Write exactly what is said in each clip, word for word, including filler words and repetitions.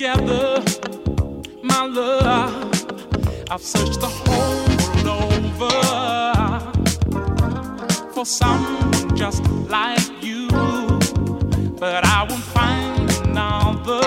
together, my love. I've searched the whole world over for someone just like you, but I won't find another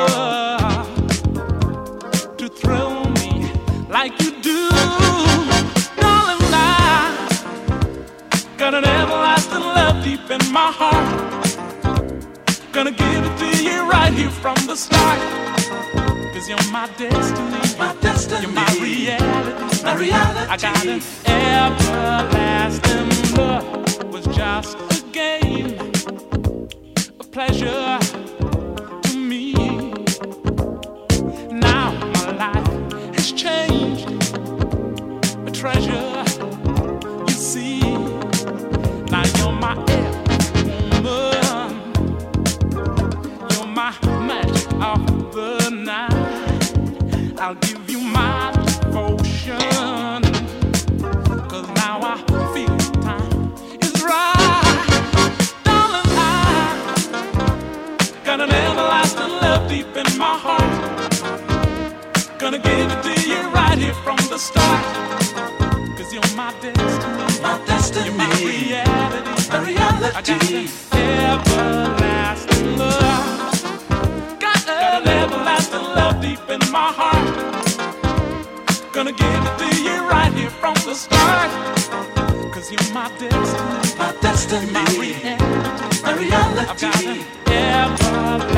to thrill me like you do. Darling, I got an everlasting love deep in my heart. Gonna give it to you right here from the start. Cause you're my destiny, my destiny. You're my reality, my reality. I got an everlasting love. Was just a game, a pleasure to me. Now my life has changed, a treasure, you see. Now you're my every woman, you're my match of the night. I'll give you my devotion, cause now I feel time is right. Darling, I got an everlasting love deep in my heart. Gonna give it to you right here from the start. Cause you're my destiny, my destiny. You're my reality, my reality. I got an everlasting love. Got an everlasting love deep in my heart. Gonna give it to you right here from the start. Cause you're my destiny, my destiny. You're my reality, my reality. I've got an everlasting